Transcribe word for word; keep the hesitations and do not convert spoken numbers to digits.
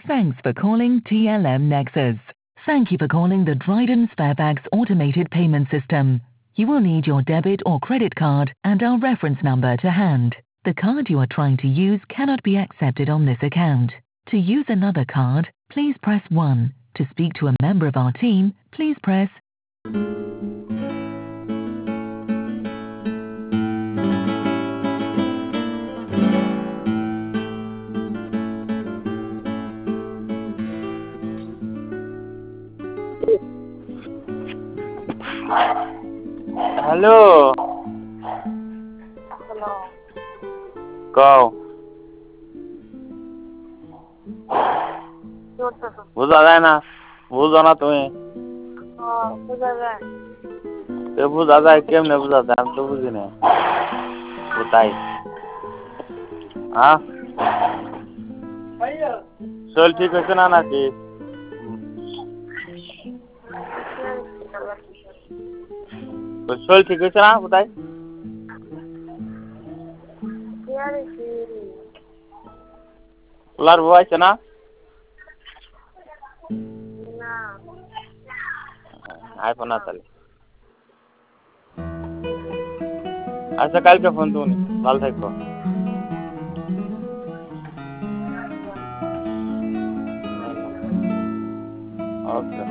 Thanks for calling T L M Nexus. Thank you for calling the Dryden Sparebags automated payment system. You will need your debit or credit card and our reference number to hand. The card you are trying to use cannot be accepted on this account. To use another card, please press one. To speak to a member of our team, please press Hello. Hello. Go. বুঝা যায় না বুঝো না তুমি বুঝা যায় কেমনে বুঝা যায় আমি তো বুঝি না কোথায় হ্যাঁ শরীর ঠিক হয়েছে না নাকি শরীর ঠিক হয়েছে না কোথায় পোলার বউ আছে না আইফোন না তাহলে আচ্ছা কালকে ফোন তুমি ভালো থাকো ওকে